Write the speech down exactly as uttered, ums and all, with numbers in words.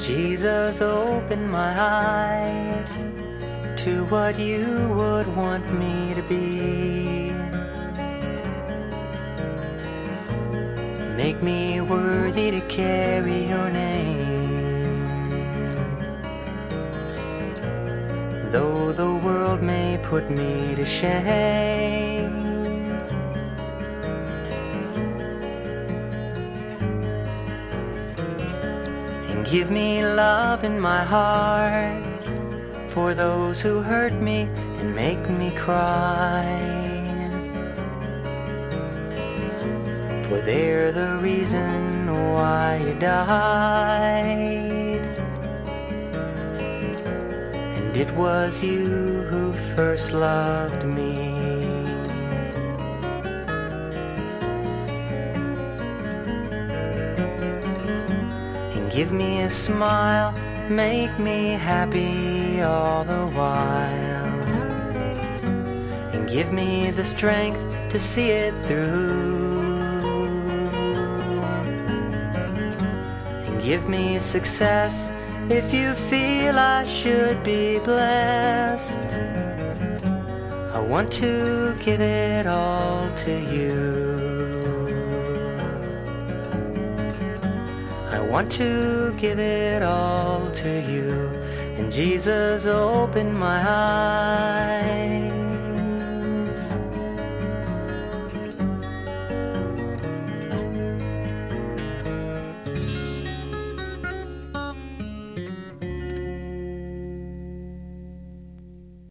Jesus, open my eyes to what you would want me to be. Make me worthy to carry your name. Though the world may put me to shame, and give me love in my heart for those who hurt me and make me cry, for they're the reason why you died. And it was you who first loved me. And give me a smile, make me happy all the while, and give me the strength to see it through. Give me success if you feel I should be blessed. I want to give it all to you. I want to give it all to you. And Jesus, open my eyes